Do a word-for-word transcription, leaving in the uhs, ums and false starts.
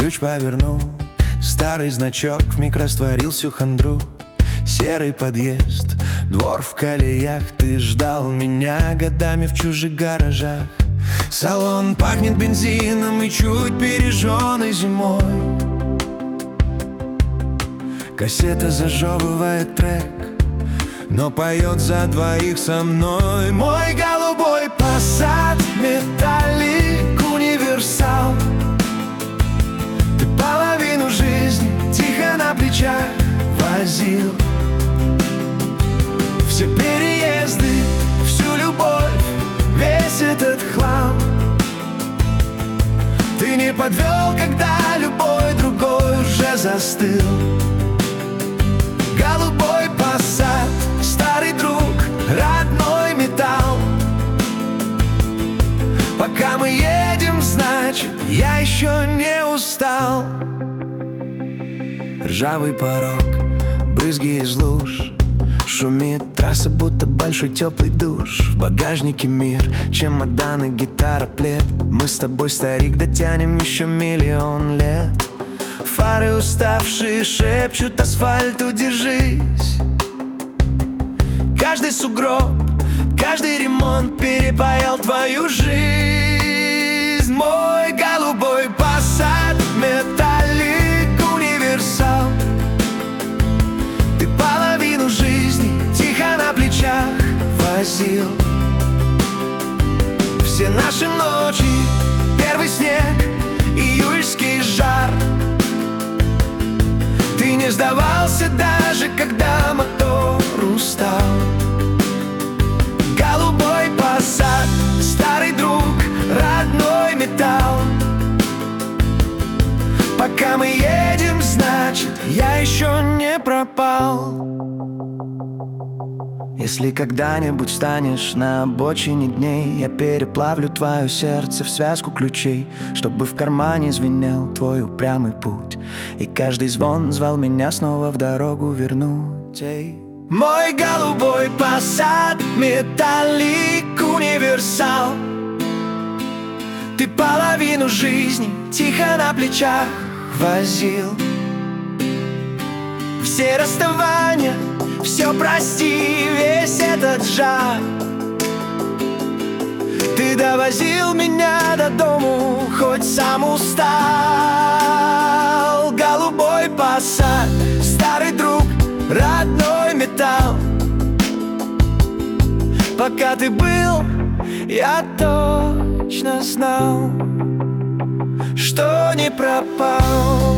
ключ повернул, старый значок вмиг растворил всю хандру. Серый подъезд, двор в колеях, ты ждал меня годами в чужих гаражах. Салон пахнет бензином и чуть пережженной зимой. Кассета зажевывает трек, но поет за двоих со мной. Мой голубой Passat, металлик, универсал. Ты половину жизни тихо на плечах возил. Все переезды, всю любовь, весь этот хлам. Ты не подвел, когда любой другой уже застыл. Голубой Passat, старый друг, родной металл. Пока мы едем, значит, я еще не устал. Ржавый порог, брызги из луж, шумит трасса, будто большой теплый душ. В багажнике мир, чемоданы, гитара, плед. Мы с тобой, старик, дотянем еще миллион лет. Фары уставшие шепчут асфальту: держись. Каждый сугроб, каждый ремонт перепаял твою жизнь. Мой голубой Passat, металлик, универсал. Ты половину жизни тихо на плечах возил. Все наши ночи, первый снег, июльский жар. Ты не сдавался даже, когда мотор устал. Голубой Passat, старый друг, родной металл. Пока мы едем, значит, я еще не пропал. Если когда-нибудь станешь на обочине дней, я переплавлю твое сердце в связку ключей, чтобы в кармане звенел твой упрямый путь, и каждый звон звал меня снова в дорогу вернуть. Эй. Мой голубой Passat, металлик, универсал. Ты половину жизни тихо на плечах возил. Все расставания, все прости, весь этот жар. Ты довозил меня до дому, хоть сам устал. Голубой Passat, старый друг, родной металл. Пока ты был, я точно знал, что не пропал.